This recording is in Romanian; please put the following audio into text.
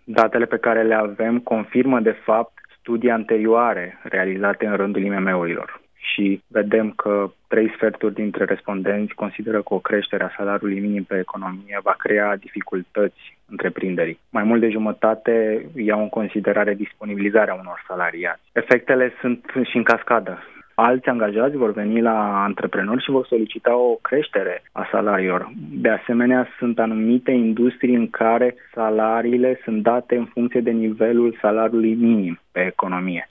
Datele pe care le avem confirmă, de fapt, studii anterioare realizate în rândul IMM-urilor. Și vedem că 3/4 dintre respondenți consideră că o creștere a salariului minim pe economie va crea dificultăți întreprinderii. Mai mult de jumătate iau în considerare disponibilizarea unor salariați. Efectele sunt și în cascadă. Alți angajați vor veni la antreprenori și vor solicita o creștere a salariilor. De asemenea, sunt anumite industrii în care salariile sunt date în funcție de nivelul salariului minim pe economie.